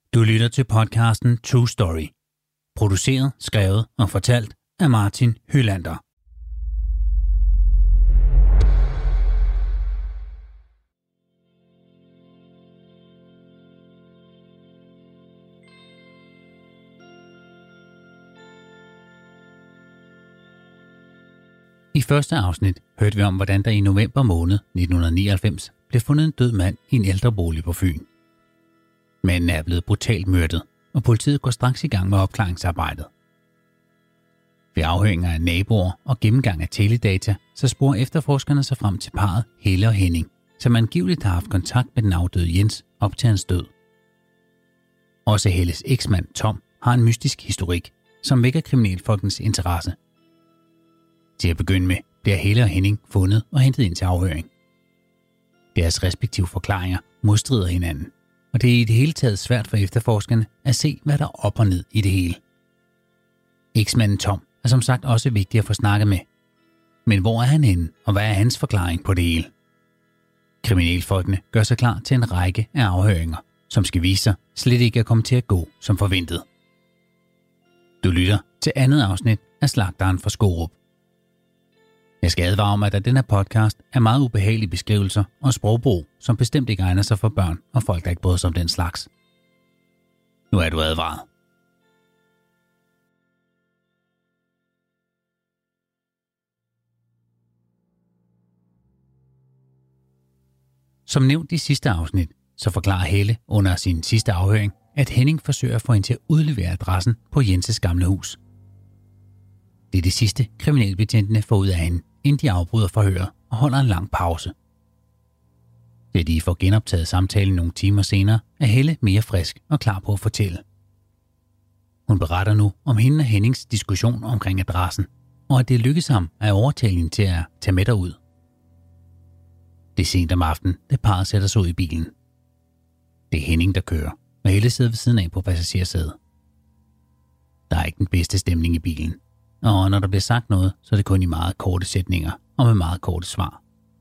Du lytter til podcasten True Story. Produceret, skrevet og fortalt af Martin Hylander. I første afsnit hørte vi om, hvordan der i november måned 1999 blev fundet en død mand i en ældrebolig på Fyn. Manden er blevet brutalt myrdet, og politiet går straks i gang med opklaringsarbejdet. Ved afhøringer af naboer og gennemgang af teledata, så sporer efterforskerne sig frem til parret Helle og Henning, som angiveligt har haft kontakt med den afdøde Jens op til hans død. Også Helles eksmand Tom har en mystisk historik, som vækker kriminalfolkens interesse. Til at begynde med bliver Helle og Henning fundet og hentet ind til afhøring. Deres respektive forklaringer modstrider hinanden, og det er i det hele taget svært for efterforskerne at se, hvad der er op og ned i det hele. Eksmanden Tom er som sagt også vigtig at få snakket med. Men hvor er han henne, og hvad er hans forklaring på det hele? Kriminalfolkene gør sig klar til en række af afhøringer, som skal vise sig slet ikke at komme til at gå som forventet. Du lytter til andet afsnit af Slagteren fra Skorup. Jeg skal advare om, at den her podcast er meget ubehagelige beskrivelser og sprogbrug, som bestemt ikke egner sig for børn og folk, der ikke bryder sig om den slags. Nu er du advaret. Som nævnt i sidste afsnit, så forklarer Helle under sin sidste afhøring, at Henning forsøger at få hende til at udlevere adressen på Jenses gamle hus. Det er det sidste, kriminalbetjentene får ud af hende, inden de afbryder forhøret og holder en lang pause. Da de får genoptaget samtalen nogle timer senere, er Helle mere frisk og klar på at fortælle. Hun beretter nu om hende og Hennings diskussion omkring adressen, og at det lykkedes ham at overtale hende til at tage med derud. Det er sent om aftenen, da parret sætter sig ud i bilen. Det er Henning, der kører, og Helle sidder ved siden af på passagersædet. Der er ikke den bedste stemning i bilen. Og når der bliver sagt noget, så er det kun i meget korte sætninger og med meget korte svar.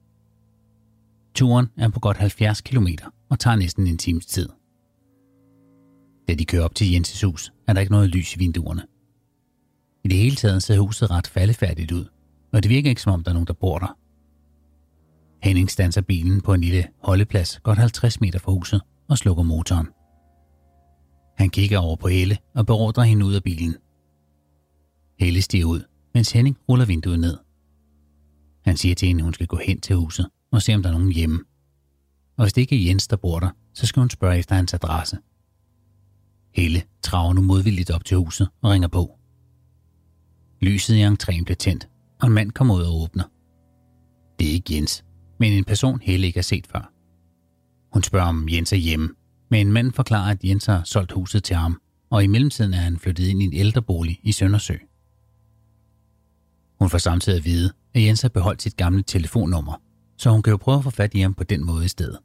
Turen er på godt 70 km og tager næsten en times tid. Da de kører op til Jenses hus, er der ikke noget lys i vinduerne. I det hele taget ser huset ret faldefærdigt ud, og det virker ikke som om der er nogen, der bor der. Henning standser bilen på en lille holdeplads godt 50 meter fra huset og slukker motoren. Han kigger over på Helle og beordrer hende ud af bilen. Helle stiger ud, mens Henning ruller vinduet ned. Han siger til hende, at hun skal gå hen til huset og se, om der er nogen hjemme. Og hvis det ikke er Jens, der bor der, så skal hun spørge efter hans adresse. Helle traver nu modvilligt op til huset og ringer på. Lyset i entréen bliver tændt, og en mand kommer ud og åbner. Det er ikke Jens, men en person Helle ikke har set før. Hun spørger, om Jens er hjemme, men en mand forklarer, at Jens har solgt huset til ham, og i mellemtiden er han flyttet ind i en ældrebolig i Søndersø. Hun får samtidig at vide, at Jens har beholdt sit gamle telefonnummer, så hun kan jo prøve at få fat i ham på den måde i stedet.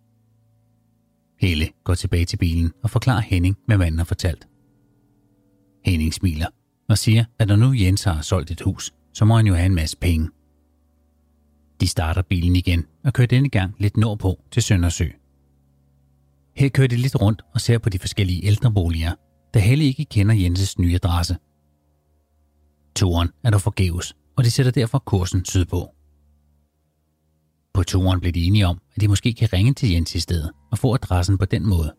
Helle går tilbage til bilen og forklarer Henning, hvad manden har fortalt. Henning smiler og siger, at når nu Jens har solgt et hus, så må han jo have en masse penge. De starter bilen igen og kører denne gang lidt nordpå til Søndersø. Her kører de lidt rundt og ser på de forskellige ældreboliger, da Helle ikke kender Jenses nye adresse. Turen er dog forgæves, og de sætter derfor kursen sydpå. På turen bliver de enige om, at de måske kan ringe til Jens i stedet og få adressen på den måde.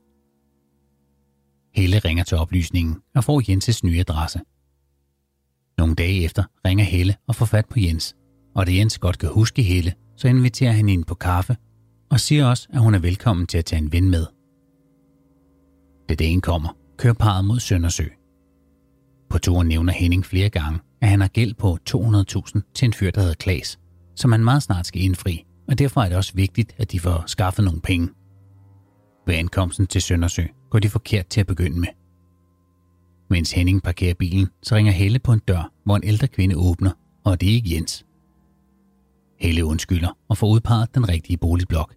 Helle ringer til oplysningen og får Jenses nye adresse. Nogle dage efter ringer Helle og får fat på Jens, og da Jens godt kan huske Helle, så inviterer han hende på kaffe og siger også, at hun er velkommen til at tage en ven med. Da dagen kommer, kører parret mod Søndersø. På turen nævner Henning flere gange, at han har gæld på 200.000 til en fyr, der hedder Klaas, som han meget snart skal indfri, og derfor er det også vigtigt, at de får skaffet nogle penge. Ved ankomsten til Søndersø går de forkert til at begynde med. Mens Henning parkerer bilen, så ringer Helle på en dør, hvor en ældre kvinde åbner, og det er ikke Jens. Helle undskylder og får udpeget den rigtige boligblok.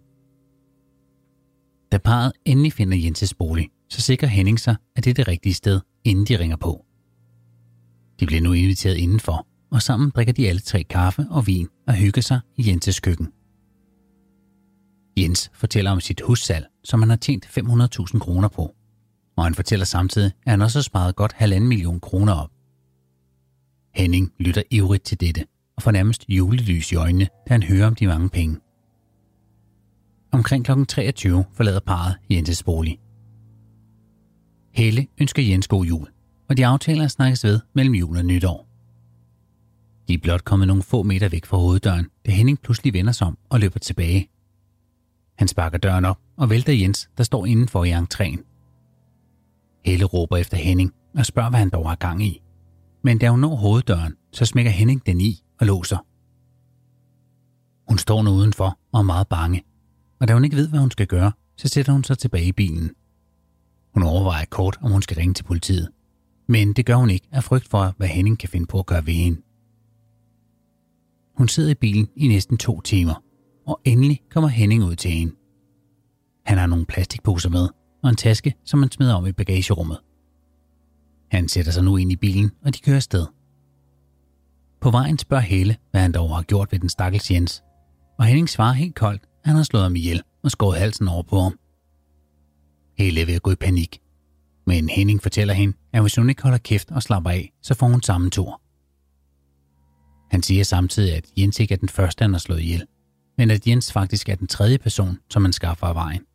Da parret endelig finder Jenses bolig, så sikrer Henning sig, at det er det rigtige sted, inden de ringer på. De bliver nu inviteret indenfor, og sammen drikker de alle 3 kaffe og vin og hygger sig i Jenses køkken. Jens fortæller om sit hussalg, som han har tjent 500.000 kroner på. og han fortæller samtidig, at han også har sparet godt 1,5 million kroner op. Henning lytter ivrigt til dette og får nærmest julelys i øjnene, da han hører om de mange penge. Omkring kl. 23 forlader parret Jens' bolig. Helle ønsker Jens god jul, og de aftaler at snakkes ved mellem jul og nytår. De er blot kommet nogle få meter væk fra hoveddøren, da Henning pludselig vender sig om og løber tilbage. Han sparker døren op og vælter Jens, der står indenfor i entréen. Helle råber efter Henning og spørger, hvad han dog har gang i. Men da hun når hoveddøren, så smækker Henning den i og låser. Hun står nu udenfor og er meget bange, og da hun ikke ved, hvad hun skal gøre, så sætter hun sig tilbage i bilen. Hun overvejer kort, om hun skal ringe til politiet, men det gør hun ikke af frygt for, hvad Henning kan finde på at gøre ved hende. Hun sidder i bilen i næsten 2 timer, og endelig kommer Henning ud til hende. Han har nogle plastikposer med og en taske, som han smider om i bagagerummet. Han sætter sig nu ind i bilen, og de kører afsted. På vejen spørger Helle, hvad han dog har gjort ved den stakkels Jens, og Henning svarer helt koldt, at han har slået ham ihjel og skåret halsen over på ham. Helle er ved at gå i panik, men Henning fortæller hende, at hvis hun ikke holder kæft og slapper af, så får hun samme tur. Han siger samtidig, at Jens ikke er den første, han har slået ihjel, men at Jens faktisk er den 3. person, som han skaffer af vejen.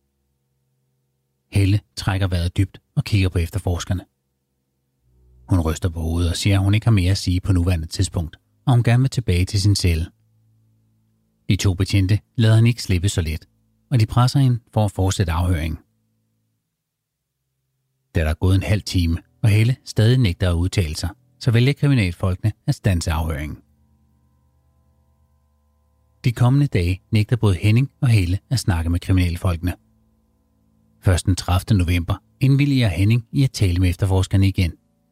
Helle trækker vejret dybt og kigger på efterforskerne. Hun ryster på hovedet og siger, at hun ikke har mere at sige på nuværende tidspunkt, og hun gerne vil tilbage til sin celle. De 2 betjente lader hende ikke slippe så let, og de presser hende for at fortsætte afhøringen. Da der er gået en halv time, og Helle stadig nægter at udtale sig, så vælger kriminalfolkene at standse afhøringen. De kommende dage nægter både Henning og Helle at snakke med kriminalfolkene. Først den 30. november indvilliger Henning i at tale med efterforskerne igen.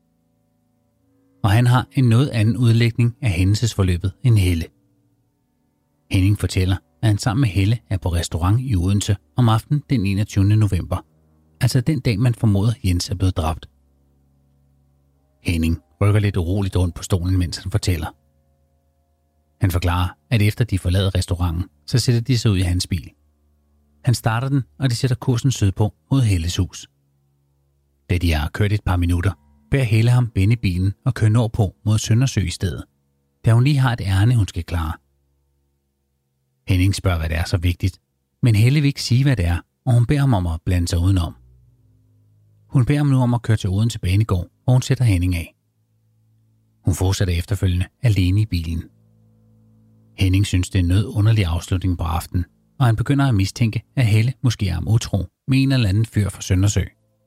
Og han har en noget anden udlægning af hændelsesforløbet end Helle. Henning fortæller, at han sammen med Helle er på restaurant i Odense om aftenen den 21. november, altså den dag man formoder Jens er blevet dræbt. Henning rykker lidt uroligt rundt på stolen, mens han fortæller. Han forklarer, at efter de forlader restauranten, så sætter de sig ud i hans bil. Han starter den, og de sætter kursen sydpå mod Helles hus. Da de har kørt et par minutter, beder Helle ham vende bilen og køre nordpå mod Søndersø i stedet, da hun lige har et ærne, hun skal klare. Henning spørger, hvad det er så vigtigt, men Helle vil ikke sige, hvad det er, og hun beder ham om at blande sig udenom. Hun beder ham nu om at køre til Odense Banegård, hvor hun sætter Henning af. Hun fortsætter efterfølgende alene i bilen. Henning synes, det er en noget underlig afslutning på aftenen, og han begynder at mistænke, at Helle måske er om utro med en eller anden fyr fra Søndersø.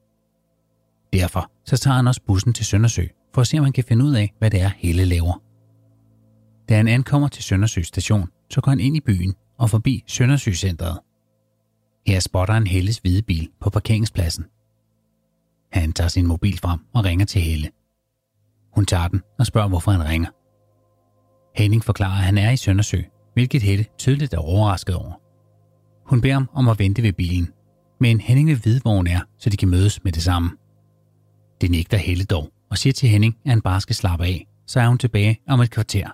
Derfor så tager han også bussen til Søndersø, for at se, om han kan finde ud af, hvad det er, Helle laver. Da han ankommer til Søndersø station, så går han ind i byen og forbi Søndersø-centret. Her spotter han Helles hvide bil på parkeringspladsen. Han tager sin mobil frem og ringer til Helle. Hun tager den og spørger, hvorfor han ringer. Henning forklarer, at han er i Søndersø, hvilket Helle tydeligt er overrasket over. Hun beder ham om at vente ved bilen, men Henning vil vide, hvor hun er, så de kan mødes med det samme. Det nægter Helle dog og siger til Henning, at han bare skal slappe af, så er hun tilbage om et kvarter.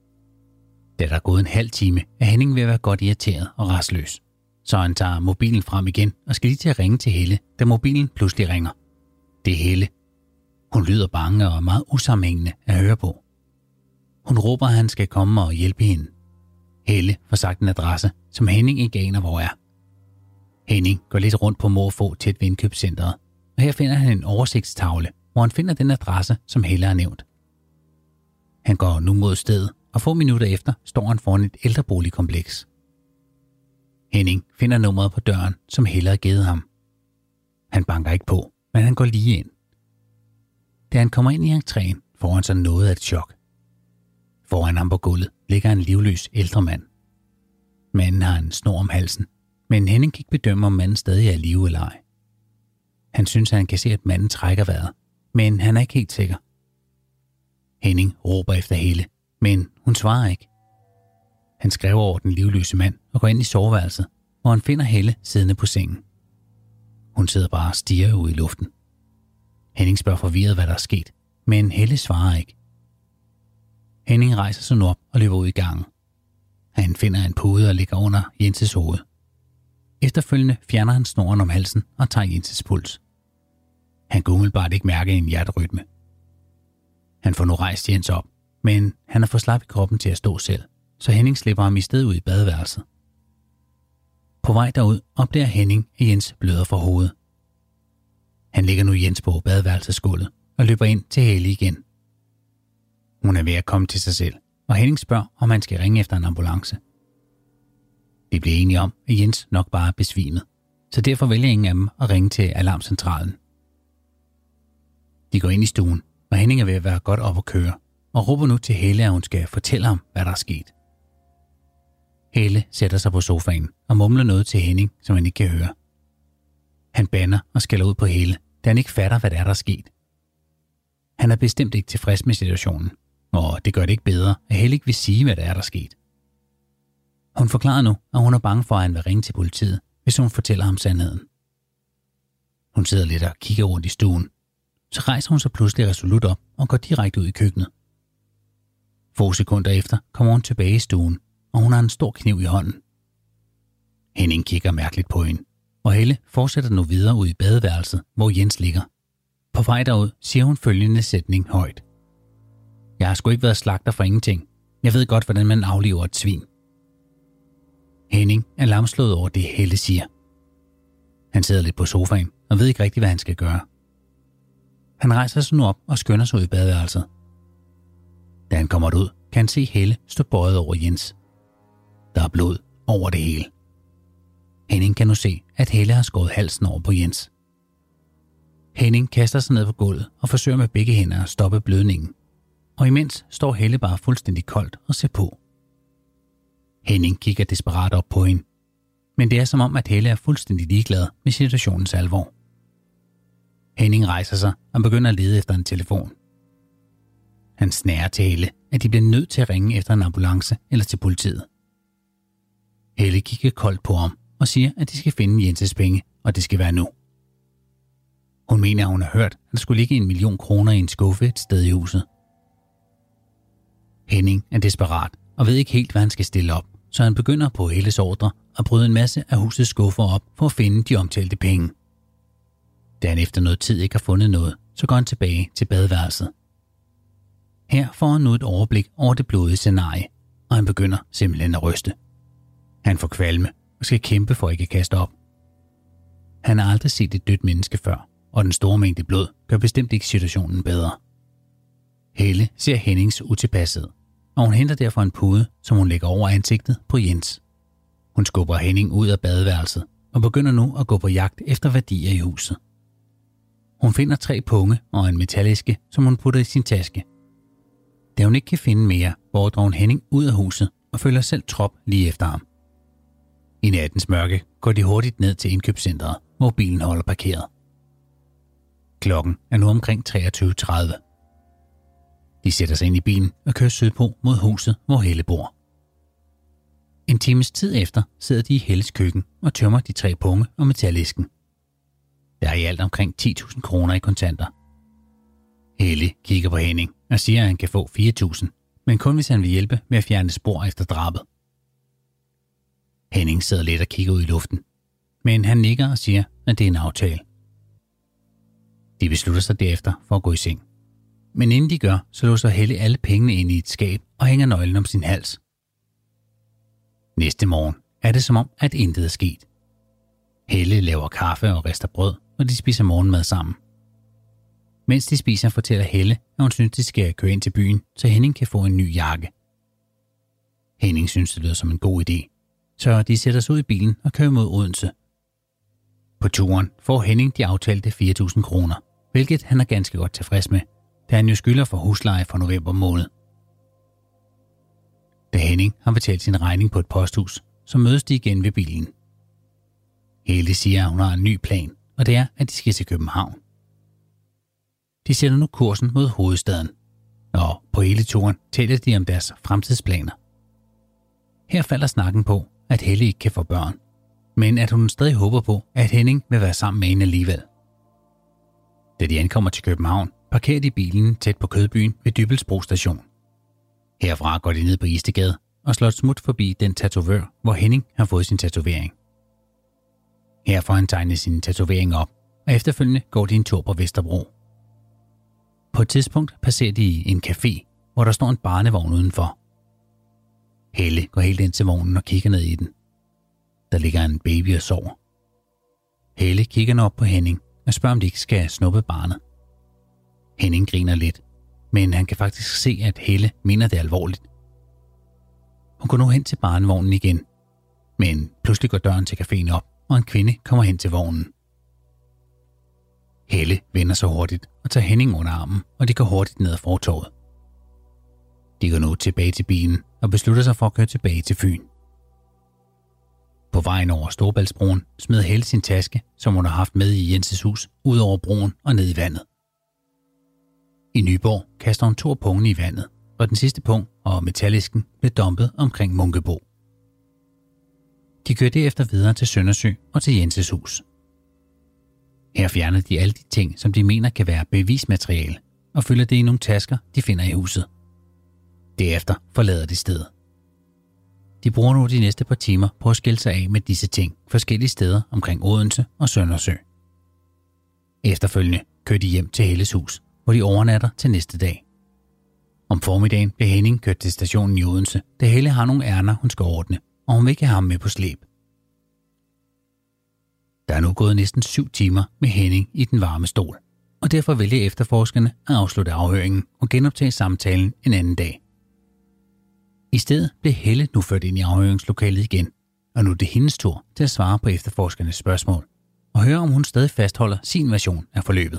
Da der er gået en halv time, er Henning ved at være godt irriteret og rastløs, så han tager mobilen frem igen og skal lige til at ringe til Helle, da mobilen pludselig ringer. Det er Helle. Hun lyder bange og er meget usammenhængende at høre på. Hun råber, at han skal komme og hjælpe hende. Helle får sagt en adresse, som Henning ikke aner, hvor er. Henning går lidt rundt på måfå tæt ved indkøbscentret, og her finder han en oversigtstavle, hvor han finder den adresse, som Helle har nævnt. Han går nu mod stedet, og få minutter efter står han foran et ældreboligkompleks. Henning finder nummeret på døren, som Helle har givet ham. Han banker ikke på, men han går lige ind. Da han kommer ind i entréen, får han så noget af et chok. Foran ham på gulvet ligger en livløs ældre mand. Manden har en snor om halsen, men Henning kan ikke bedømme, om manden stadig er i live eller ej. Han synes, at han kan se, at manden trækker vejret, men han er ikke helt sikker. Henning råber efter Helle, men hun svarer ikke. Han skriver over den livløse mand og går ind i soveværelset, hvor han finder Helle siddende på sengen. Hun sidder bare og stirrer ud i luften. Henning spørger forvirret, hvad der er sket, men Helle svarer ikke. Henning rejser sig nu op og løber ud i gangen. Han finder en pude og ligger under Jenses hoved. Efterfølgende fjerner han snoren om halsen og tager Jenses puls. Han kunne umiddelbart ikke mærke en hjerterytme. Han får nu rejst Jens op, men han er for slap i kroppen til at stå selv, så Henning slipper ham i stedet ud i badeværelset. På vej derud opdager Henning, at Jens bløder fra hovedet. Han ligger nu Jens på badeværelsesgulvet og løber ind til Helle igen. Hun er ved at komme til sig selv, og Henning spørger, om han skal ringe efter en ambulance. De bliver enige om, at Jens nok bare er besvimet, så derfor vælger ingen af dem at ringe til alarmcentralen. De går ind i stuen, og Henning er ved at være godt op at køre, og råber nu til Helle, at hun skal fortælle ham, hvad der er sket. Helle sætter sig på sofaen og mumler noget til Henning, som han ikke kan høre. Han bander og skælder ud på Helle, da han ikke fatter, hvad der er sket. Han er bestemt ikke tilfreds med situationen, og det gør det ikke bedre, at Helle ikke vil sige, hvad der er sket. Hun forklarer nu, at hun er bange for, at han vil ringe til politiet, hvis hun fortæller ham sandheden. Hun sidder lidt og kigger rundt i stuen. Så rejser hun sig pludselig resolut op og går direkte ud i køkkenet. Få sekunder efter kommer hun tilbage i stuen, og hun har en stor kniv i hånden. Henning kigger mærkeligt på hende, og Helle fortsætter nu videre ud i badeværelset, hvor Jens ligger. På vej derud siger hun følgende sætning højt. Jeg har sgu ikke været slagter for ingenting. Jeg ved godt, hvordan man afliver et svin. Henning er lamslået over det, Helle siger. Han sidder lidt på sofaen og ved ikke rigtig, hvad han skal gøre. Han rejser sig nu op og skynder sig ud i badeværelset. Da han kommer ud, kan han se Helle stå bøjet over Jens. Der er blod over det hele. Henning kan nu se, at Helle har skåret halsen over på Jens. Henning kaster sig ned på gulvet og forsøger med begge hænder at stoppe blødningen. Og imens står Helle bare fuldstændig koldt og ser på. Henning kigger desperat op på hende. Men det er som om, at Helle er fuldstændig ligeglad med situationens alvor. Henning rejser sig og begynder at lede efter en telefon. Han snærer til Helle, at de bliver nødt til at ringe efter en ambulance eller til politiet. Helle kigger koldt på ham og siger, at de skal finde Jenses penge, og det skal være nu. Hun mener, at hun har hørt, at der skulle ligge 1 million kroner i en skuffe et sted i huset. Henning er desperat og ved ikke helt, hvad han skal stille op, så han begynder på Helles ordre at bryde en masse af husets skuffer op for at finde de omtalte penge. Da han efter noget tid ikke har fundet noget, så går han tilbage til badeværelset. Her får han nu et overblik over det blodige scenarie, og han begynder simpelthen at ryste. Han får kvalme og skal kæmpe for ikke at kaste op. Han har aldrig set et dødt menneske før, og den store mængde blod gør bestemt ikke situationen bedre. Helle ser Hennings utilpasset, og hun henter derfor en pude, som hun lægger over ansigtet på Jens. Hun skubber Henning ud af badeværelset og begynder nu at gå på jagt efter værdier i huset. Hun finder 3 punge og en metaliske, som hun putter i sin taske. Da hun ikke kan finde mere, beordrer hun Henning ud af huset og følger selv trop lige efter ham. I nattens mørke går de hurtigt ned til indkøbscentret, hvor bilen holder parkeret. Klokken er nu omkring 23:30. De sætter sig ind i bilen og kører sydpå mod huset, hvor Helle bor. En times tid efter sidder de i Helles køkken og tømmer de 3 punge og metallisken. Der er i alt omkring 10.000 kroner i kontanter. Helle kigger på Henning og siger, at han kan få 4.000, men kun hvis han vil hjælpe med at fjerne spor efter drabet. Henning sidder lidt og kigger ud i luften, men han nikker og siger, at det er en aftale. De beslutter sig derefter for at gå i seng. Men inden de gør, så låser Helle alle pengene ind i et skab og hænger nøglen om sin hals. Næste morgen er det som om, at intet er sket. Helle laver kaffe og rister brød, og de spiser morgenmad sammen. Mens de spiser, fortæller Helle, at hun synes, de skal køre ind til byen, så Henning kan få en ny jakke. Henning synes, det lyder som en god idé, så de sætter sig ud i bilen og kører mod Odense. På turen får Henning de aftalte 4.000 kroner, hvilket han er ganske godt tilfreds med, da han jo skylder for husleje for november måned. Da Henning har betalt sin regning på et posthus, så mødes de igen ved bilen. Helle siger, at hun har en ny plan, og det er, at de skal til København. De sætter nu kursen mod hovedstaden, og på hele turen taler de om deres fremtidsplaner. Her falder snakken på, at Helle ikke kan få børn, men at hun stadig håber på, at Henning vil være sammen med hende alligevel. Da de ankommer til København, parkerer de bilen tæt på Kødbyen ved Dybbølsbro station. Herfra går de ned på Istegade og slår et smut forbi den tatovør, hvor Henning har fået sin tatovering. Her får han tegnet sin tatovering op, og efterfølgende går de en tur på Vesterbro. På et tidspunkt passerer de en café, hvor der står en barnevogn udenfor. Helle går helt ind til vognen og kigger ned i den. Der ligger en baby og sover. Helle kigger nu op på Henning og spørger, om de ikke skal snuppe barnet. Henning griner lidt, men han kan faktisk se, at Helle mener det alvorligt. Hun går nu hen til barnevognen igen, men pludselig går døren til caféen op, og en kvinde kommer hen til vognen. Helle vender sig hurtigt og tager Henning under armen, og de går hurtigt ned ad fortovet. De går nu tilbage til bilen og beslutter sig for at køre tilbage til Fyn. På vejen over Storebæltsbroen smed Helle sin taske, som hun har haft med i Jenses hus, ud over broen og ned i vandet. I Nyborg kaster hun 2 af pungene i vandet, og den sidste pung og metallisken blev dumpet omkring Munkebo. De kører derefter videre til Søndersø og til Jenses hus. Her fjerner de alle de ting, som de mener kan være bevismateriale, og fylder det i nogle tasker, de finder i huset. Derefter forlader de stedet. De bruger nu de næste par timer på at skille sig af med disse ting forskellige steder omkring Odense og Søndersø. Efterfølgende kører de hjem til Helles hus, hvor de overnatter til næste dag. Om formiddagen bliver Henning kørt til stationen i Odense, da Helle har nogle ærner, hun skal ordne, og hun vil ikke have ham med på slæb. Der er nu gået næsten 7 timer med Henning i den varme stol, og derfor vælger efterforskerne at afslutte afhøringen og genoptage samtalen en anden dag. I stedet blev Helle nu ført ind i afhøringslokalet igen, og nu er det hendes tur til at svare på efterforskernes spørgsmål og høre, om hun stadig fastholder sin version af forløbet.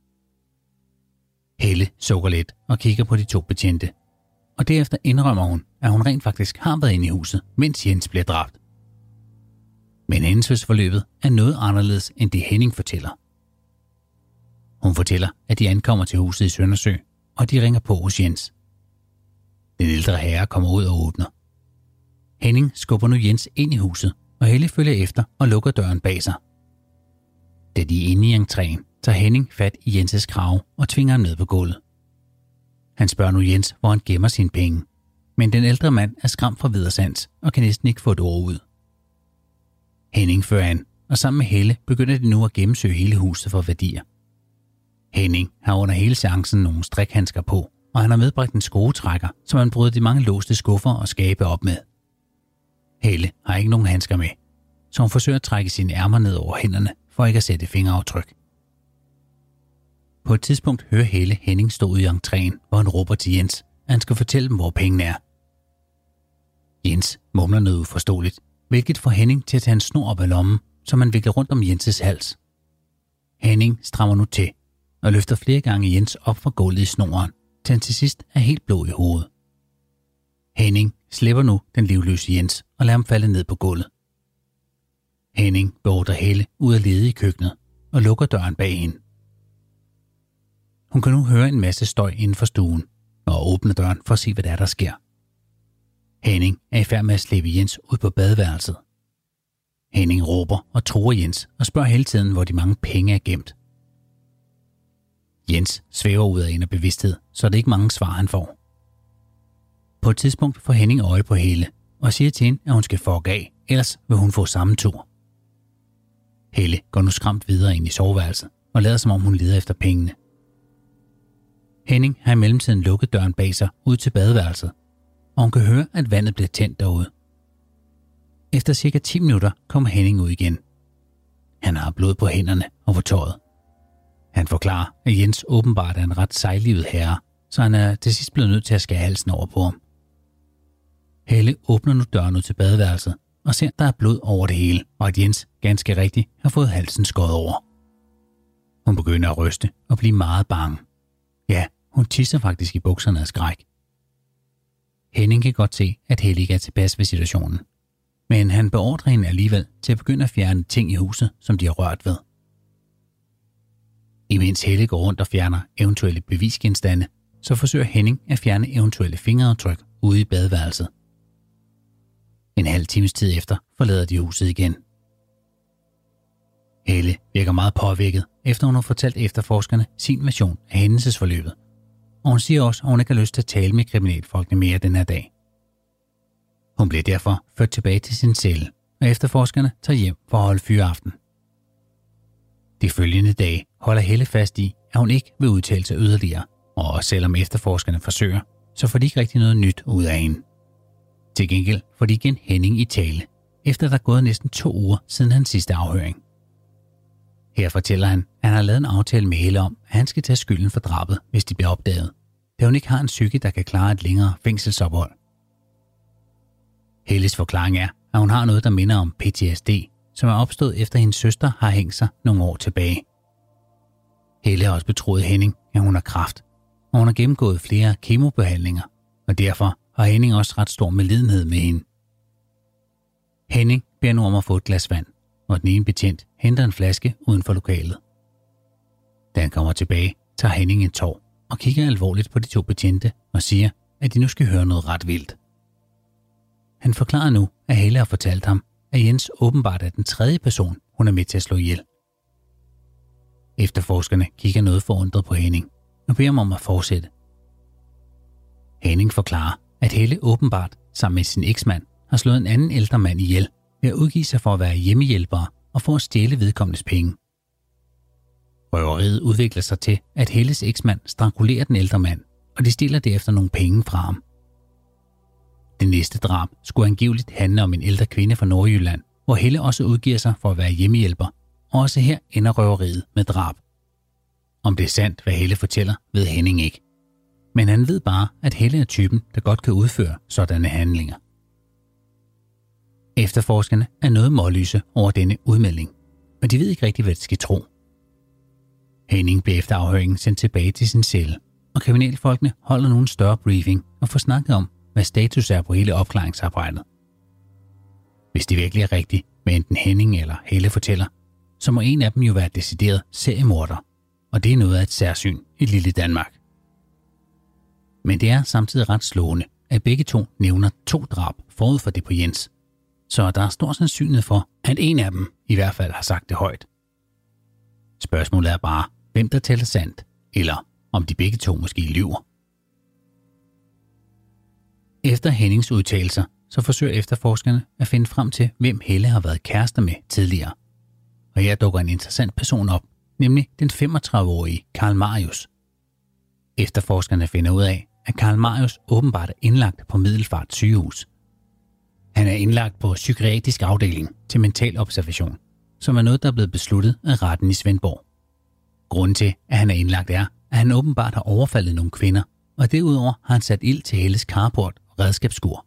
Helle sukker lidt og kigger på de 2 betjente, og derefter indrømmer hun, at hun rent faktisk har været inde i huset, mens Jens bliver dræbt. Men hændelsesforløbet er noget anderledes end det Henning fortæller. Hun fortæller, at de ankommer til huset i Søndersø, og de ringer på hos Jens. Den ældre herre kommer ud og åbner. Henning skubber nu Jens ind i huset, og Helle følger efter og lukker døren bag sig. Da de er inde i entréen, tager Henning fat i Jenses krave og tvinger ham ned på gulvet. Han spørger nu Jens, hvor han gemmer sine penge, men den ældre mand er skræmt fra videresans og kan næsten ikke få et ord ud. Henning fører an, og sammen med Helle begynder de nu at gennemsøge hele huset for værdier. Henning har under hele seancen nogle strikhandsker på, og han har medbragt en skruetrækker, som han bryder de mange låste skuffer og skabe op med. Helle har ikke nogen handsker med, så hun forsøger at trække sine ærmer ned over hænderne for ikke at sætte fingeraftryk. På et tidspunkt hører Helle Henning stå ude i entréen, hvor han råber til Jens, at han skal fortælle dem, hvor pengene er. Jens mumler noget uforståeligt, hvilket får Henning til at tage en snor op af lommen, som han vikler rundt om Jenses hals. Henning strammer nu til og løfter flere gange Jens op fra gulvet i snoren, til han til sidst er helt blå i hovedet. Henning slipper nu den livløse Jens og lader ham falde ned på gulvet. Henning beordrer Helle ud at lede i køkkenet og lukker døren bag hende. Hun kan nu høre en masse støj inden for stuen og åbner døren for at se, hvad der sker. Henning er i færd med at slæbe Jens ud på badeværelset. Henning råber og truer Jens og spørger hele tiden, hvor de mange penge er gemt. Jens svæver ud af en af bevidsthed, så er det ikke mange svar, han får. På et tidspunkt får Henning øje på Helle og siger til hende, at hun skal fuck af, ellers vil hun få samme tur. Helle går nu skræmt videre ind i soveværelset og lader som om hun leder efter pengene. Henning har i mellemtiden lukket døren bag sig ud til badeværelset, og hun kan høre, at vandet bliver tændt derude. Efter cirka 10 minutter kommer Henning ud igen. Han har blod på hænderne og på tøjet. Han forklarer, at Jens åbenbart er en ret sejlivet herre, så han er til sidst blevet nødt til at skære halsen over på ham. Helle åbner nu døren ud til badeværelset og ser, at der er blod over det hele, og at Jens ganske rigtigt har fået halsen skåret over. Hun begynder at ryste og blive meget bange. Ja, hun tisser faktisk i bukserne af skræk. Henning kan godt se, at Helle ikke er tilpas ved situationen, men han beordrer hende alligevel til at begynde at fjerne ting i huset, som de har rørt ved. Imens Helle går rundt og fjerner eventuelle bevisgenstande, så forsøger Henning at fjerne eventuelle fingeraftryk ude i badeværelset. En halv times tid efter forlader de huset igen. Helle virker meget påvirket, efter hun har fortalt efterforskerne sin version af hændelsesforløbet, og hun siger også, at hun ikke har lyst til at tale med kriminalfolkene mere den her dag. Hun bliver derfor ført tilbage til sin celle, og efterforskerne tager hjem for at holde fyraften. De følgende dage holder Helle fast i, at hun ikke vil udtale sig yderligere, og også selvom efterforskerne forsøger, så får de ikke rigtig noget nyt ud af hende. Til gengæld får de igen Henning i tale, efter der er gået næsten 2 uger siden hans sidste afhøring. Her fortæller han, at han har lavet en aftale med Helle om, at han skal tage skylden for drabet, hvis de bliver opdaget, da hun ikke har en psyke, der kan klare et længere fængselsophold. Helles forklaring er, at hun har noget, der minder om PTSD, som er opstået efter hendes søster har hængt sig nogle år tilbage. Helle har også betroet Henning, at hun har kræft, og hun har gennemgået flere kemobehandlinger, og derfor har Henning også ret stor medlidenhed med hende. Henning beder nu om at få et glas vand, og den ene betjent henter en flaske uden for lokalet. Da han kommer tilbage, tager Henning en tår og kigger alvorligt på de 2 betjente og siger, at de nu skal høre noget ret vildt. Han forklarer nu, at Helle har fortalt ham, at Jens åbenbart er den 3. person, hun er med til at slå ihjel. Efterforskerne kigger noget forundret på Henning og beder ham om at fortsætte. Henning forklarer, at Helle åbenbart sammen med sin eksmand har slået en anden ældre mand ihjel ved at udgive sig for at være hjemmehjælpere og for at stjæle vedkommendes penge. Røveriet udvikler sig til, at Helles eksmand strangulerer den ældre mand, og de stjæler derefter nogle penge fra ham. Det næste drab skulle angiveligt handle om en ældre kvinde fra Nordjylland, hvor Helle også udgiver sig for at være hjemmehjælper, og også her ender røveriet med drab. Om det er sandt, hvad Helle fortæller, ved Henning ikke. Men han ved bare, at Helle er typen, der godt kan udføre sådanne handlinger. Efterforskerne er noget målløse over denne udmelding, og de ved ikke rigtig, hvad de skal tro. Henning bliver efter afhøringen sendt tilbage til sin celle, og kriminalfolkene holder nu en større briefing og får snakket om, hvad status er på hele opklaringsarbejdet. Hvis det virkelig er rigtigt, hvad enten Henning eller Helle fortæller, så må en af dem jo være decideret seriemorder, og det er noget af et særsyn i lille Danmark. Men det er samtidig ret slående, at begge 2 nævner 2 drab forud for det på Jens, så der er stor sandsynlighed for, at en af dem i hvert fald har sagt det højt. Spørgsmålet er bare, hvem der tæller sandt, eller om de begge 2 måske lyver. Efter Hennings udtalelser, så forsøger efterforskerne at finde frem til, hvem Helle har været kærester med tidligere. Og her dukker en interessant person op, nemlig den 35-årige Karl Marius. Efterforskerne finder ud af, at Karl Marius åbenbart er indlagt på Middelfart sygehus. Han er indlagt på psykiatrisk afdeling til mental observation, som er noget, der er blevet besluttet af retten i Svendborg. Grunden til, at han er indlagt er, at han åbenbart har overfaldet nogle kvinder, og derudover har han sat ild til Helles carport og redskabsskur.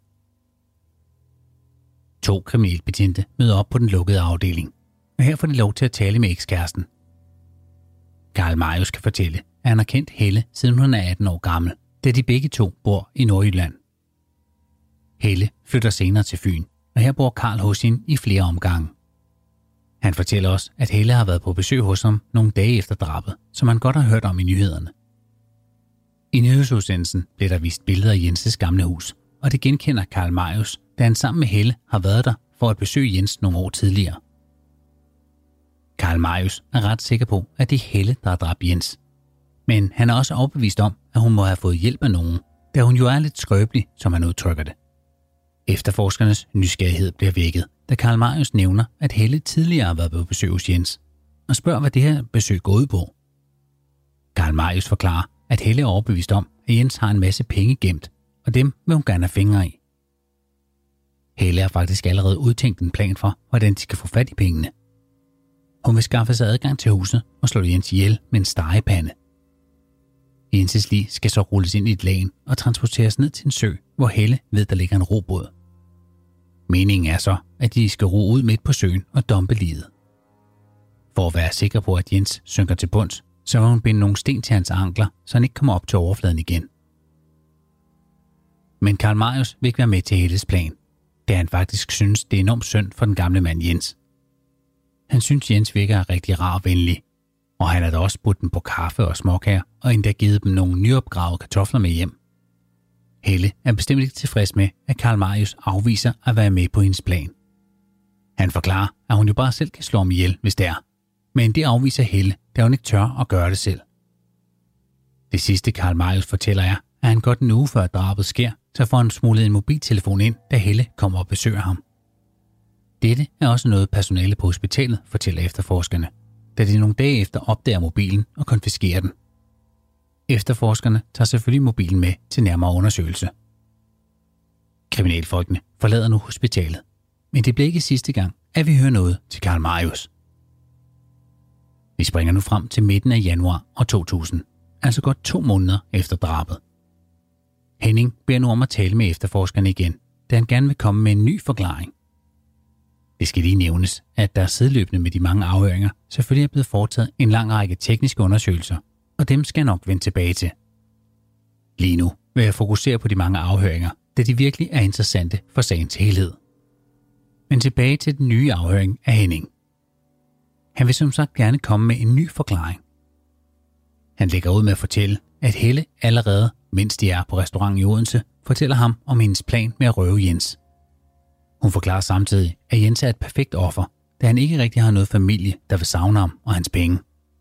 2 kriminalbetjente møder op på den lukkede afdeling, og her får de lov til at tale med ekskæresten. Karl Marius kan fortælle, at han har kendt Helle siden hun er 18 år gammel, da de begge 2 bor i Nordjylland. Helle flytter senere til Fyn, og her bor Karl hos hende i flere omgange. Han fortæller også, at Helle har været på besøg hos ham nogle dage efter drabet, som han godt har hørt om i nyhederne. I nyhedsudsendelsen bliver der vist billeder af Jenses gamle hus, og det genkender Karl Marius, da han sammen med Helle har været der for at besøge Jens nogle år tidligere. Karl Marius er ret sikker på, at det er Helle, der har dræbt Jens. Men han er også overbevist om, at hun må have fået hjælp af nogen, da hun jo er lidt skrøbelig, som han udtrykker det. Efterforskernes nysgerrighed bliver vækket, da Karl Marius nævner, at Helle tidligere har været på besøg hos Jens, og spørger, hvad det her besøg går ud på. Karl Marius forklarer, at Helle er overbevist om, at Jens har en masse penge gemt, og dem vil hun gerne have fingre i. Helle har faktisk allerede udtænkt en plan for, hvordan de skal få fat i pengene. Hun vil skaffe sig adgang til huset og slå Jens ihjel med en stegepande. Jenses lig skal så rulles ind i et lagen og transporteres ned til en sø, hvor Helle ved, der ligger en robåd. Meningen er så, at de skal ro ud midt på søen og dumpe liget. For at være sikker på, at Jens synker til bunds, så vil hun binde nogle sten til hans ankler, så han ikke kommer op til overfladen igen. Men Karl Marius vil ikke være med til Helles plan, da han faktisk synes, det er enormt synd for den gamle mand Jens. Han synes, Jens virker rigtig rar og venlig, og han har da også budt dem på kaffe og småkager, og endda givet dem nogle nyopgravede kartofler med hjem. Helle er bestemt ikke tilfreds med, at Karl Marius afviser at være med på hendes plan. Han forklarer, at hun jo bare selv kan slå ham ihjel, hvis det er. Men det afviser Helle, da hun ikke tør at gøre det selv. Det sidste Karl Marius fortæller er, at han godt en uge før drabet sker, så får han smuglet en mobiltelefon ind, da Helle kommer og besøger ham. Dette er også noget personale på hospitalet, fortæller efterforskerne, da de nogle dage efter opdager mobilen og konfiskerer den. Efterforskerne tager selvfølgelig mobilen med til nærmere undersøgelse. Kriminalfolkene forlader nu hospitalet, men det bliver ikke sidste gang, at vi hører noget til Karl Marius. Vi springer nu frem til midten af januar år 2000, altså godt 2 måneder efter drabet. Henning beder nu om at tale med efterforskerne igen, da han gerne vil komme med en ny forklaring. Det skal lige nævnes, at der sideløbende med de mange afhøringer selvfølgelig er blevet foretaget en lang række tekniske undersøgelser, og dem skal jeg nok vende tilbage til. Lige nu vil jeg fokusere på de mange afhøringer, da de virkelig er interessante for sagens helhed. Men tilbage til den nye afhøring af Henning. Han vil som sagt gerne komme med en ny forklaring. Han lægger ud med at fortælle, at Helle allerede, mens de er på restauranten i Odense, fortæller ham om hendes plan med at røve Jens. Hun forklarer samtidig, at Jens er et perfekt offer, da han ikke rigtig har noget familie, der vil savne ham og hans penge.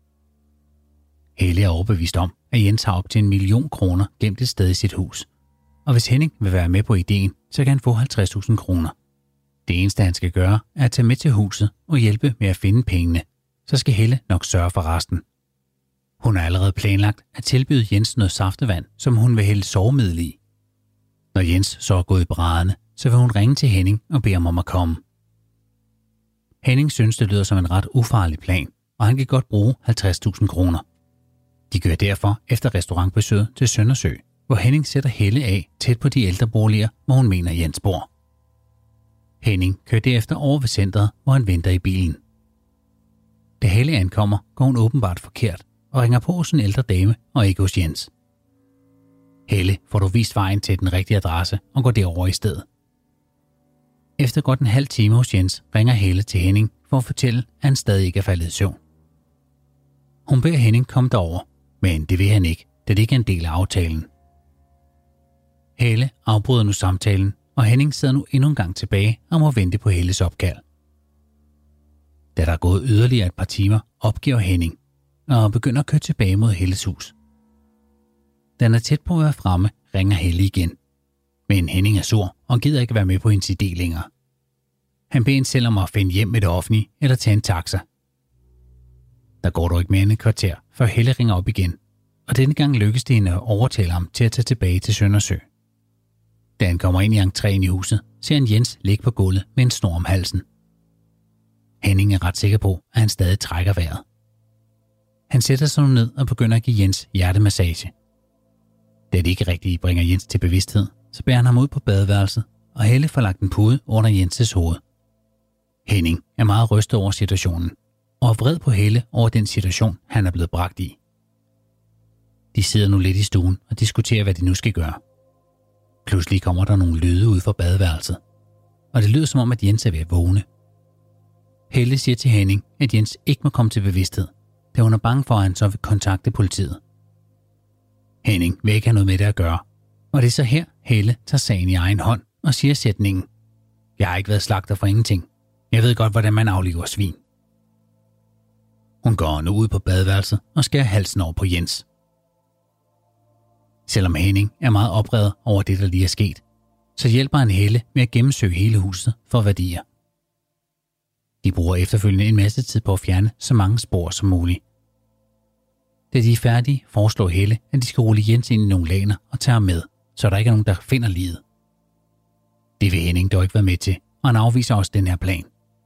Helle er overbevist om, at Jens har op til 1 million kroner gemt et sted i sit hus. Og hvis Henning vil være med på ideen, så kan han få 50.000 kroner. Det eneste han skal gøre, er at tage med til huset og hjælpe med at finde pengene. Så skal Helle nok sørge for resten. Hun har allerede planlagt at tilbyde Jens noget saftevand, som hun vil hælde sovemiddel i. Når Jens så er gået i brædderne, så vil hun ringe til Henning og bede ham om at komme. Henning synes, det lyder som en ret ufarlig plan, og han kan godt bruge 50.000 kroner. De kører derfor efter restaurantbesøget til Søndersø, hvor Henning sætter Helle af tæt på de ældreboliger, hvor hun mener Jens bor. Henning kører derefter over ved centret, hvor han venter i bilen. Da Helle ankommer, går hun åbenbart forkert og ringer på hos en ældre dame og ikke hos Jens. Helle får dog vist vejen til den rigtige adresse og går derover i stedet. Efter godt en halv time hos Jens ringer Helle til Henning for at fortælle, at han stadig ikke er faldet i søvn. Hun beder Henning komme derover, men det vil han ikke, da det ikke er en del af aftalen. Helle afbryder nu samtalen, og Henning sidder nu endnu en gang tilbage og må vente på Helles opkald. Da der er gået yderligere et par timer, opgiver Henning og begynder at køre tilbage mod Helles hus. Da han er tæt på at være fremme, ringer Helle igen. Men Henning er sur og gider ikke være med på hendes idé længere. Han beder hende selv om at finde hjem med det offentlige eller tage en taxa. Der går dog ikke mere end et kvarter, før Helle ringer op igen, og denne gang lykkes det hende at overtale ham til at tage tilbage til Søndersø. Da han kommer ind i entréen i huset, ser han Jens ligge på gulvet med en snor om halsen. Henning er ret sikker på, at han stadig trækker vejret. Han sætter sig nu ned og begynder at give Jens hjertemassage. Da det ikke rigtigt bringer Jens til bevidsthed, så bærer han ham ud på badeværelset, og Helle får lagt en pude under Jenses hoved. Henning er meget rystet over situationen, og er vred på Helle over den situation, han er blevet bragt i. De sidder nu lidt i stuen og diskuterer, hvad de nu skal gøre. Pludselig kommer der nogle lyde ud fra badeværelset, og det lyder som om, at Jens er ved at vågne. Helle siger til Henning, at Jens ikke må komme til bevidsthed, da hun er bange for, at han så vil kontakte politiet. Henning vil ikke have noget med det at gøre, og det er så her, Helle tager sagen i egen hånd og siger sætningen: "Jeg har ikke været slagter for ingenting. Jeg ved godt, hvordan man afliver svin." Hun går nu ud på badeværelset og skærer halsen over på Jens. Selvom Henning er meget oprevet over det, der lige er sket, så hjælper han Helle med at gennemsøge hele huset for værdier. De bruger efterfølgende en masse tid på at fjerne så mange spor som muligt. Da de er færdige, foreslår Helle, at de skal rulle Jens ind i nogle laner og tage ham med, så der ikke er nogen, der finder liget. Det vil Henning dog ikke være med til, og han afviser også den her plan.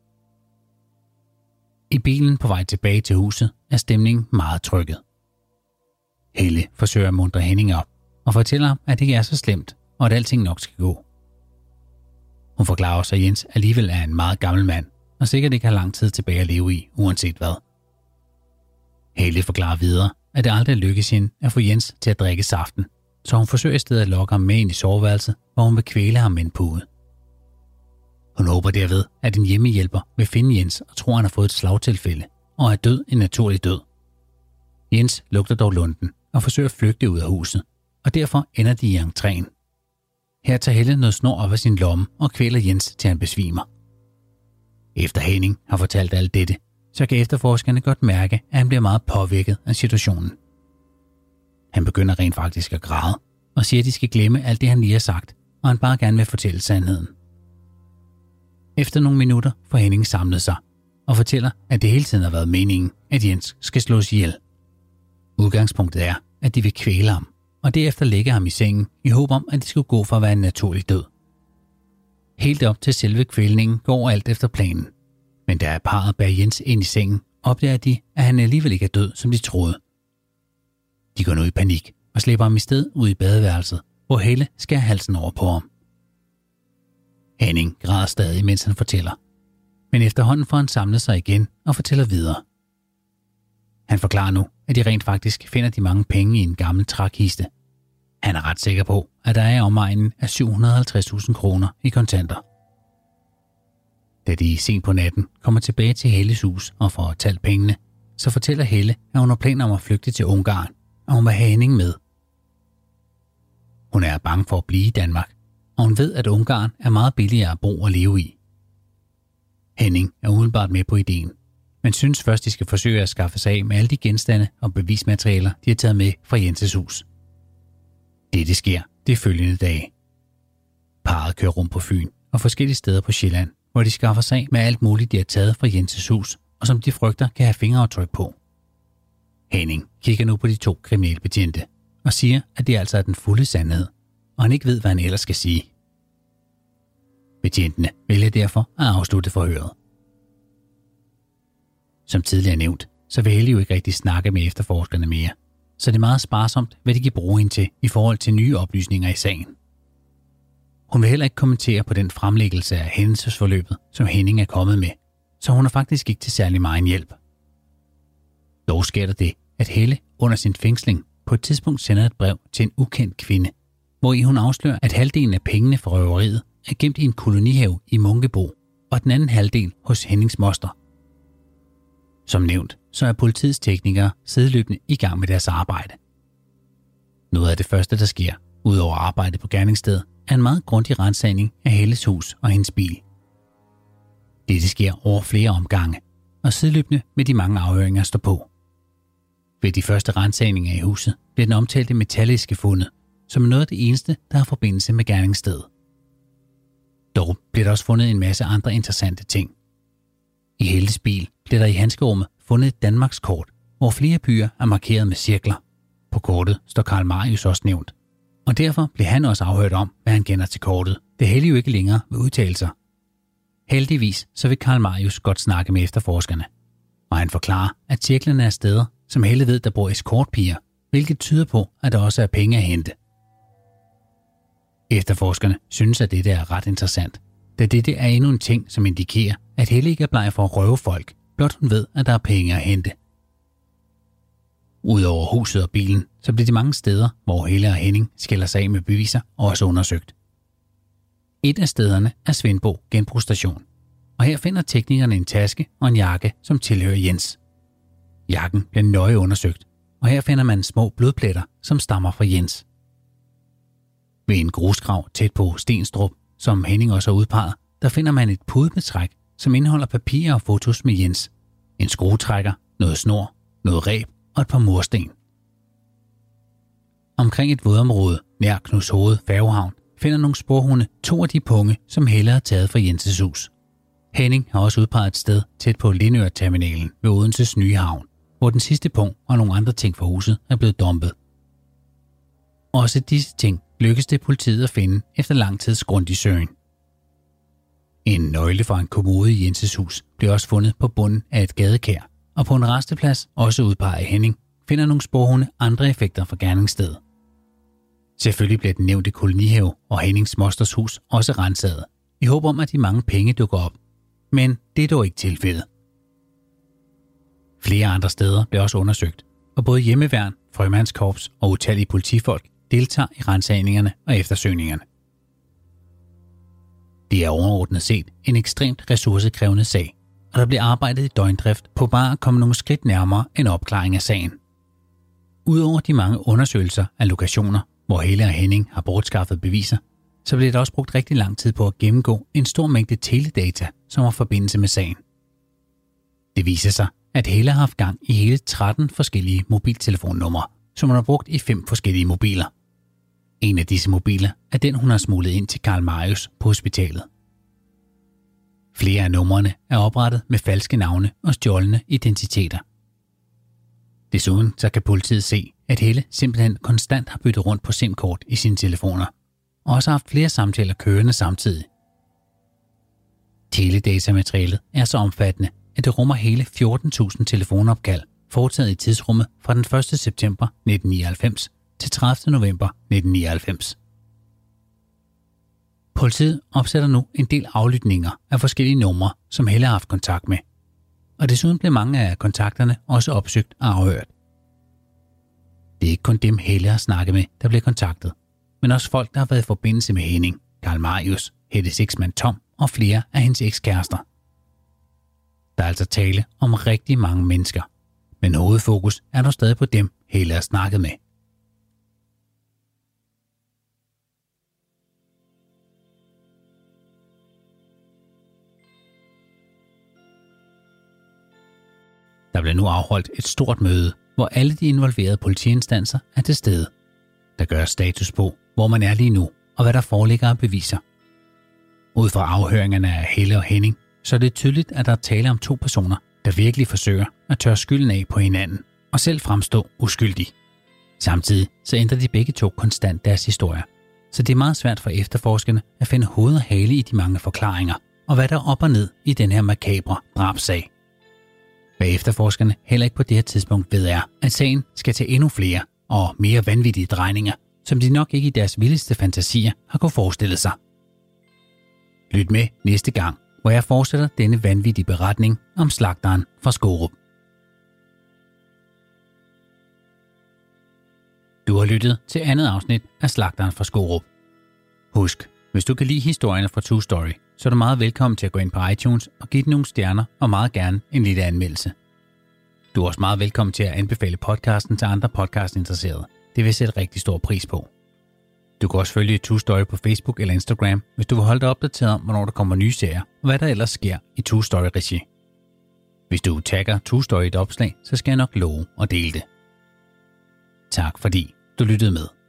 I bilen på vej tilbage til huset er stemningen meget trykket. Helle forsøger at muntre Henning op og fortæller ham, at det ikke er så slemt, og at alting nok skal gå. Hun forklarer også, at Jens alligevel er en meget gammel mand, og sikkert ikke har lang tid tilbage at leve i, uanset hvad. Helle forklarer videre, at det aldrig lykkes hende at få Jens til at drikke saften, så hun forsøger i stedet at lokke ham med ind i soveværelset, hvor hun vil kvæle ham med en pude. Hun håber derved, at en hjemmehjælper vil finde Jens og tror, han har fået et slagtilfælde, og er død en naturlig død. Jens lugter dog lunden og forsøger at flygte ud af huset, og derfor ender de i entréen. Her tager Helle noget snor op af sin lomme og kvæler Jens, til han besvimer. Efter Henning har fortalt alt dette, så kan efterforskerne godt mærke, at han bliver meget påvirket af situationen. Han begynder rent faktisk at græde og siger, at de skal glemme alt det, han lige har sagt, og han bare gerne vil fortælle sandheden. Efter nogle minutter får Henning samlet sig, og fortæller, at det hele tiden har været meningen, at Jens skal slås ihjel. Udgangspunktet er, at de vil kvæle ham, og derefter lægge ham i sengen i håb om, at det skulle gå for at være en naturlig død. Helt op til selve kvælningen går alt efter planen, men da parret bærer Jens ind i sengen, opdager de, at han alligevel ikke er død, som de troede. De går nu i panik og slæber ham i sted ud i badeværelset, hvor Helle skærer halsen over på ham. Henning græder stadig, mens han fortæller, men efterhånden får han samlet sig igen og fortæller videre. Han forklarer nu, at de rent faktisk finder de mange penge i en gammel trækiste. Han er ret sikker på, at der er omegnen af 750.000 kroner i kontanter. Da de sent på natten kommer tilbage til Helles hus og får talt pengene, så fortæller Helle, at hun har planer om at flygte til Ungarn, og hun vil have Henning med. Hun er bange for at blive i Danmark, og hun ved, at Ungarn er meget billigere at bo og leve i. Henning er umiddelbart med på ideen, men synes først, de skal forsøge at skaffe sig af med alle de genstande og bevismaterialer, de har taget med fra Jens' hus. Det sker det følgende dage. Parret kører rundt på Fyn og forskellige steder på Sjælland, hvor de skaffer sig af med alt muligt, de har taget fra Jens' hus, og som de frygter kan have fingeraftryk på. Henning kigger nu på de 2 kriminalbetjente og siger, at det altså er den fulde sandhed, og han ikke ved, hvad han ellers skal sige. Betjentene vælger derfor at afslutte forhøret. Som tidligere nævnt, så vil Helle jo ikke rigtig snakke med efterforskerne mere, så det er meget sparsomt, hvad de kan bruge hende til i forhold til nye oplysninger i sagen. Hun vil heller ikke kommentere på den fremlæggelse af hændelsesforløbet, som Henning er kommet med, så hun er faktisk ikke til særlig meget hjælp. Dog sker der det, at Helle under sin fængsling på et tidspunkt sender et brev til en ukendt kvinde, hvori hun afslører, at halvdelen af pengene for røveriet er gemt i en kolonihave i Munkebo, og den anden halvdel hos Hennings moster. Som nævnt, så er politiets teknikere sideløbende i gang med deres arbejde. Noget af det første, der sker, udover arbejde på gerningsstedet, er en meget grundig ransagning af Helles hus og hendes bil. Dette sker over flere omgange, og sideløbende med de mange afhøringer står på. Ved de første ransagninger i huset bliver den omtalte metalliske fundet, som er noget af det eneste, der har forbindelse med gerningsstedet. Dog bliver der også fundet en masse andre interessante ting. I Helles bil bliver der i handskerummet fundet et Danmarkskort, hvor flere byer er markeret med cirkler. På kortet står Karl Marius også nævnt, og derfor bliver han også afhørt om, hvad han kender til kortet. Det Helle jo ikke længere vil udtale sig. Heldigvis så vil Karl Marius godt snakke med efterforskerne, og han forklarer, at cirklerne er steder, som Helle ved, der bor escortpiger, hvilket tyder på, at der også er penge at hente. Efterforskerne synes, at dette er ret interessant, da dette er endnu en ting, som indikerer, at Helle ikke er bleg for at røve folk, blot hun ved, at der er penge at hente. Udover huset og bilen, så bliver de mange steder, hvor Helle og Henning skiller sig af med beviser, også undersøgt. Et af stederne er Svendborg Genbrugsstation, og her finder teknikerne en taske og en jakke, som tilhører Jens. Jakken bliver nøje undersøgt, og her finder man små blodpletter, som stammer fra Jens. Ved en grusgrav tæt på Stenstrup, som Henning også har udpeget, der finder man et pudebetræk, som indeholder papirer og fotos med Jens, en skruetrækker, noget snor, noget reb og et par mursten. Omkring et vådområde nær Knudshoved Færgehavn finder nogle sporhunde 2 af de punge, som Helle har taget fra Jens' hus. Henning har også udpeget et sted tæt på Lindør-terminalen ved Odenses nye havn, hvor den sidste punkt og nogle andre ting fra huset er blevet dumpet. Også disse ting lykkes det politiet at finde efter lang tids grundig søgen. En nøgle fra en kommode i Jens' hus blev også fundet på bunden af et gadekær, og på en rasteplads, også udpeget af Henning, finder nogle sporhunde andre effekter fra gerningsstedet. Selvfølgelig bliver den nævnte kolonihave og Hennings mosters hus også renset, i håb om, at de mange penge dukker op. Men det er dog ikke tilfældet. Flere andre steder bliver også undersøgt, og både hjemmeværn, frømandskorps og utallige politifolk deltager i ransagningerne og eftersøgningerne. Det er overordnet set en ekstremt ressourcekrævende sag, og der bliver arbejdet i døgndrift på bare at komme nogle skridt nærmere en opklaring af sagen. Udover de mange undersøgelser af lokationer, hvor Helle og Henning har bortskaffet beviser, så bliver der også brugt rigtig lang tid på at gennemgå en stor mængde teledata, som har forbindelse med sagen. Det viser sig, at Helle har haft gang i hele 13 forskellige mobiltelefonnumre, som hun har brugt i 5 forskellige mobiler. En af disse mobiler er den, hun har smuglet ind til Karl Marius på hospitalet. Flere af numrene er oprettet med falske navne og stjålne identiteter. Desuden så kan politiet se, at Helle simpelthen konstant har byttet rundt på SIM-kort i sine telefoner, og også har haft flere samtaler kørende samtidig. Teledatamaterialet er så omfattende, at det rummer hele 14.000 telefonopkald foretaget i tidsrummet fra den 1. september 1999 til 30. november 1999. Politiet opsætter nu en del aflytninger af forskellige numre, som Helle har haft kontakt med, og desuden blev mange af kontakterne også opsøgt og afhørt. Det er ikke kun dem, Helle har snakket med, der blev kontaktet, men også folk, der har været i forbindelse med Henning, Karl Marius, Helles eksmand Tom og flere af hendes ekskærester. Der er altså tale om rigtig mange mennesker, men hovedfokus er dog stadig på dem, Helle har snakket med. Der bliver nu afholdt et stort møde, hvor alle de involverede politiinstanser er til stede. Der gøres status på, hvor man er lige nu, og hvad der foreligger af beviser. Ud fra afhøringerne af Helle og Henning, så er det tydeligt, at der er tale om to personer, der virkelig forsøger at tørre skylden af på hinanden og selv fremstå uskyldige. Samtidig så ændrer de begge to konstant deres historier, så det er meget svært for efterforskerne at finde hoved og hale i de mange forklaringer, og hvad der er op og ned i den her makabre drabssag. Hvad efterforskerne heller ikke på det her tidspunkt ved er, at sagen skal tage endnu flere og mere vanvittige drejninger, som de nok ikke i deres vildeste fantasier har kunnet forestille sig. Lyt med næste gang, hvor jeg fortsætter denne vanvittige beretning om slagteren fra Skårup. Du har lyttet til andet afsnit af Slagteren fra Skårup. Husk, hvis du kan lide historierne fra True Story, så er du meget velkommen til at gå ind på iTunes og give den nogle stjerner og meget gerne en lille anmeldelse. Du er også meget velkommen til at anbefale podcasten til andre podcastinteresserede. Det vil jeg sætte rigtig stor pris på. Du kan også følge True Story på Facebook eller Instagram, hvis du vil holde dig opdateret om, hvornår der kommer nye serier og hvad der ellers sker i True Story-regi. Hvis du tagger True Story i et opslag, så skal jeg nok love at dele det. Tak fordi du lyttede med.